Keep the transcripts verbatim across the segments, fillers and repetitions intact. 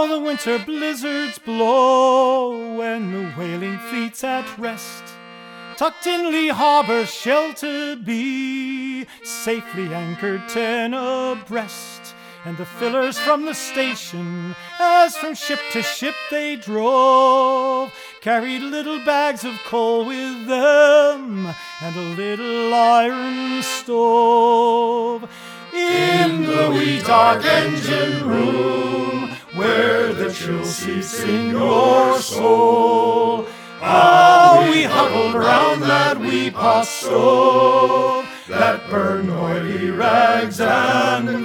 Now the winter blizzards blow, when the whaling fleet's at rest. Tucked in lee harbour sheltered be, safely anchored ten abreast. And the fillers from the station, as from ship to ship they drove, carried little bags of coal with them, and a little iron stove. In the wee dark engine room, where the chill seeps in your soul, how we huddled round that wee pot stove that burned oily rags and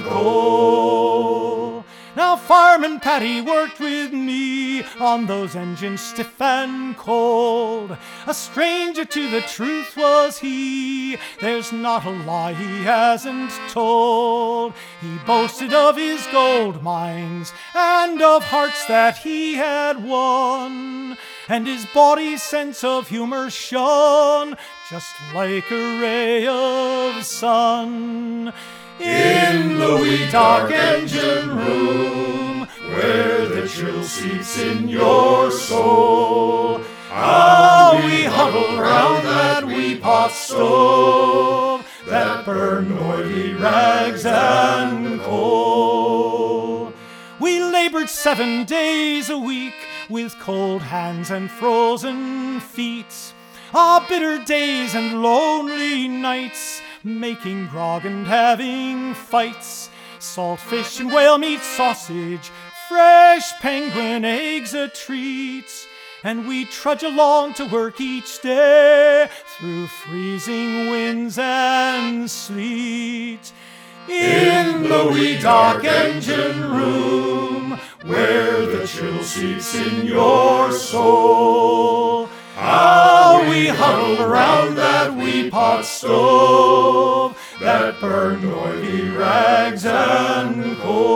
coal. Now Fireman Paddy worked with me on those engines stiff and cold. A stranger to the truth was he, there's not a lie he hasn't told. He boasted of his gold mines and of hearts that he had won, and his body's sense of humor shone just like a ray of sun. In the wee dark engine room, where the chill seeps in your soul, how we huddled round that wee pot stove that burned oily rags and coal. We labored seven days a week with cold hands and frozen feet. Ah, bitter days and lonely nights, making grog and having fights. Salt fish and whale meat sausage, fresh penguin eggs a treat. And we trudge along to work each day through freezing winds and sleet. In the wee dark engine room, where the chill seeps in your soul, how we huddled around that wee pot stove that burned oily rags and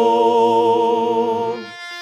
coal.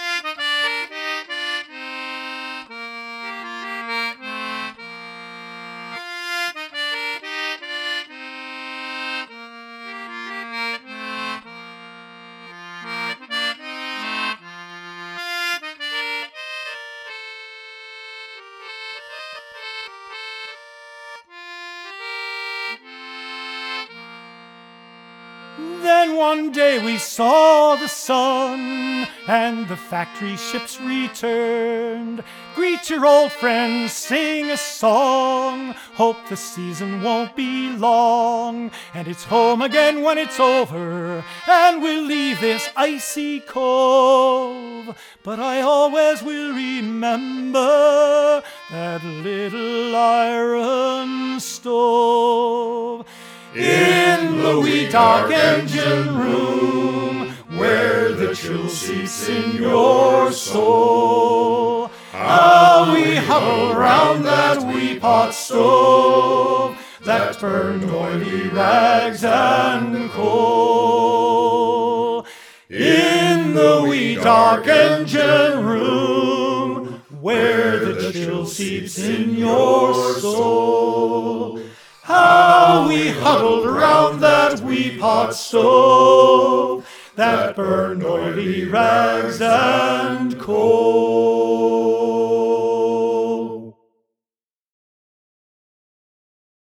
Then one day we saw the sun, and the factory ships returned. Greet your old friends, sing a song, hope the season won't be long, and it's home again when it's over, and we'll leave this icy cove. But I always will remember that little iron stove. In the wee dark engine room, where the chill seeps in your soul, how we huddled round that wee pot stove that burned oily rags and coal. In the wee dark engine room, where the chill seeps in your soul, how we huddled round that wee pot stove that burned oily rags and coal.